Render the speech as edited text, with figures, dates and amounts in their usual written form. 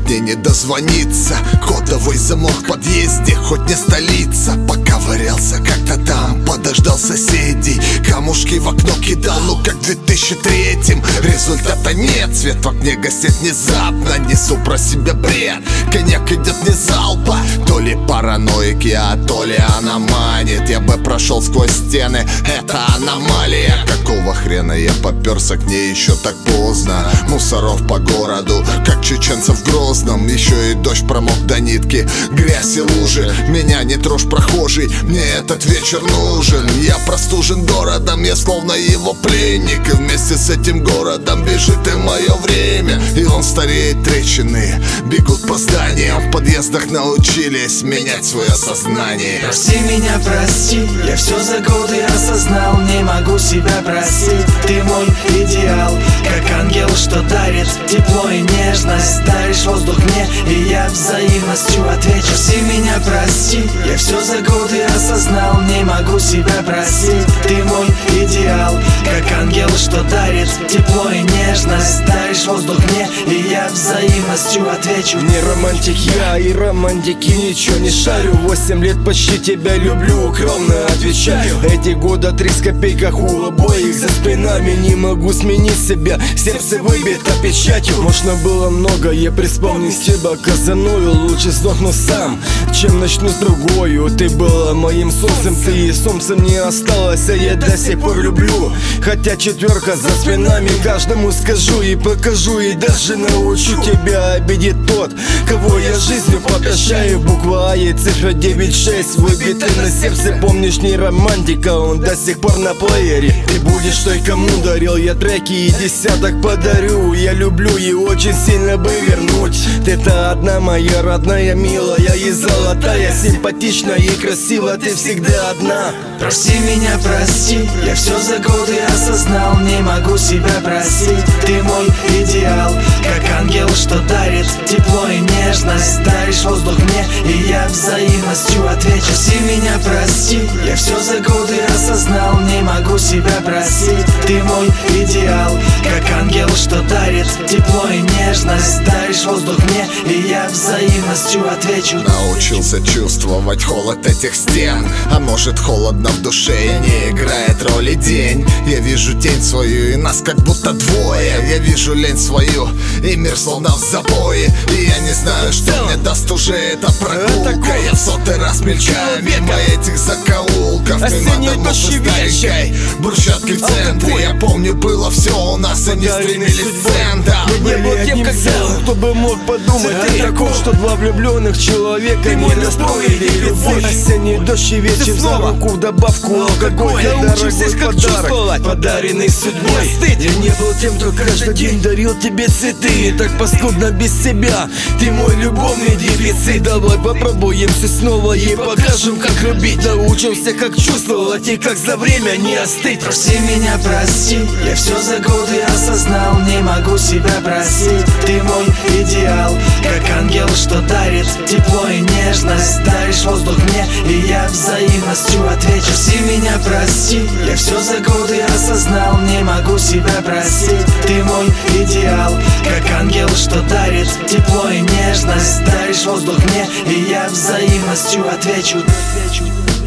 к ней не дозвониться. Кодовый замок в подъезде, хоть не столица. Пока варился как-то там, подождал соседей, камушки в окно кидал, ну как в 2003-м. Результата нет, свет в окне гаснет внезапно. Несу про себя бред, коньяк идет не залпа. То ли параноики, а то ли она манит. Я бы прошел сквозь стены, это аномалия. Какого хрена я попёрся к ней еще так поздно? Мусоров по городу, как чеченцев в Грозном. Еще и дождь промок до нитки, грязь и лужи. Меня не трожь, прохожий, мне этот вечер нужен. Я простужен городом, я словно его пленник. И вместе с этим городом бежит и мое время. И он стареет, трещины бегут по зданиям. В подъездах научились менять свое сознание. Прости меня, прости, я все за годы осознал. Не могу себя простить, ты мой идеал. Как ангел, что дарит тепло и нежность. Даришь воздух мне, и я взаимностью отвечу. Прости меня, прости, я все за годы осознал. Не могу себя простить, ты мой идеал. Как ангел, что дарит тепло и нежность. Даришь воздух мне, и я взаимностью отвечу. Не романтик я, и романтики ничего не шарю. 8 лет почти тебя люблю, укромно отвечаю. Эти года 3 с копейках у обоих за спинами. Не могу сменить себя, сердце выбито печатью. Можно было многое преисполнить себя казаную. Лучше сдохну сам, чем начну с другою. Ты была моим солнцем, ты и солнцем не осталась. А я до сих пор люблю, хотя 4 за спинами. Каждому скажу и покажу, и даже научу тебя. Обидит тот, кого я жизнью поглощаю. Буква А и цифра 9-6 выбиты на сердце. Помнишь, не романтика, он до сих пор на плеере. Ты будешь той, кому дарил я треки, и десяток подарю. Я люблю и очень сильно бы вернуть. Ты-то одна моя родная, милая и золотая, симпатичная и красивая, ты всегда одна. Прости меня, прости, я все за годы осознал. Не могу себя простить, ты мой идеал. Как ангел, что дарит тепло и нежность. Даришь воздух мне, и я взаимностью отвечу. Прости меня, прости, я все за годы осознал. Не могу себя простить, ты мой идеал. Как ангел, что дарит тепло и нежность. Даришь воздух мне, и я взаимностью отвечу. Научился чувствовать холод этих стен. А может, холодно в душе и не играет роли день. Я вижу тень свою, и нас как будто двое. Я вижу лень свою, и мир словно в забое. И я не знаю, что мне даст уже эта прогулка. Я в 100-й раз мельчаю мимо этих закоулков. Мимо домов и старенькой брусчатки в центре. Я помню, было все у нас, и не стремились к центрам. Я не был тем, как кто бы мог подумать о таком, что два влюбленных человека не настроили любовь. Осенний дождь и вечер за руку в добавку алкоголь. Дорогой подарок, подаренный судьбой. Я не был тем, кто каждый день дарил тебе цветы. Так паскудно без тебя, ты мой любовный дефицит. Давай попробуемся снова и покажем, как любить. Научимся, как чувствовать и как за время не остыть. Прости меня, прости, я все за годы осознал. Не могу себя простить, ты мой идеал. Как ангел, что дарит тепло и нежность. Даришь воздух мне, и я взаимностью отвечу. Прости меня, прости, я все за годы осознал. Не могу себя простить, ты мой идеал. Как ангел, что дарит тепло и нежность. Даришь воздух мне, и я взаимностью отвечу.